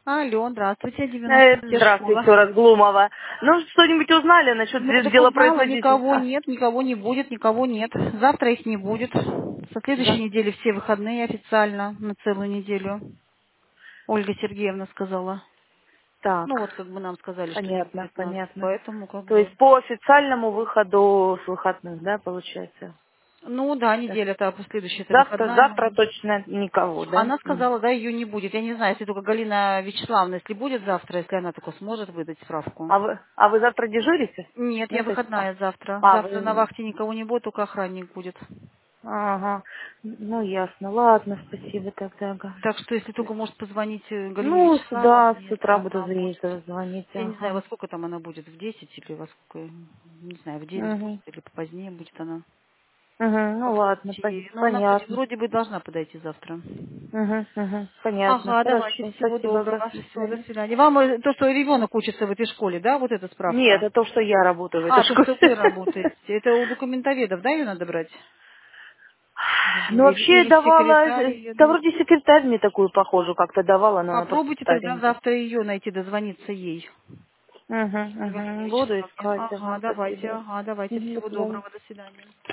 Алло, здравствуйте, 90 Здравствуйте, школа. еще раз, Глумова. Ну, что-нибудь узнали насчет Ну, так узнала, никого делопроизводительства? нет, никого не будет, никого нет. Завтра их не будет. Со следующей недели все выходные официально на целую неделю. Ольга Сергеевна сказала. Так, Ну, вот как бы нам сказали, что не понятно, будет нас. понятно. Поэтому как То бы... есть по официальному выходу с выходных, да, получается? Ну да, Так. неделя-то, а следующая это Завтра, выходная. завтра точно никого, да? Она Мгм. сказала, да, ее не будет. Я не знаю, если только Галина Вячеславовна, если будет завтра, если она только сможет выдать справку. А вы завтра дежурите? Нет, я Нет? выходная завтра. Завтра на Вы... вахте никого не будет, только охранник будет. Ага. Ну, ясно. Ладно, спасибо тогда, Ага. Так что, если только может позвонить Галине Ну, да, Вячеславовне, с если утра буду она звонить, может. звонить, Я не знаю, во ага. сколько там она будет, в 10 или во сколько, не знаю, в 9 будет Угу. или позднее будет она. Угу. Ну, ладно, Попробуйте ей. Ну, она понятно. вроде бы должна подойти завтра. Угу, угу. Понятно. Ага, давайте, Хорошо. всего Спасибо, доброго. до Все, до свидания. свидания. Вам то, что ребенок учится в этой школе, да, вот эта Нет, справка? это то, что я работаю в этой А, то, школе. что вы работаете. Это у документоведов, да, ее надо брать? Ну, вообще Или давала, секретарь ее да дает? вроде секретарь мне такую похожую как-то давала, но она просто Попробуйте тогда старенькая. завтра ее найти, дозвониться ей. Угу, Галине угу. Буду Вячеславовне. искать, ага, Ага, давайте, спасибо. давайте. Мгм, до Всего свидания. доброго, до свидания.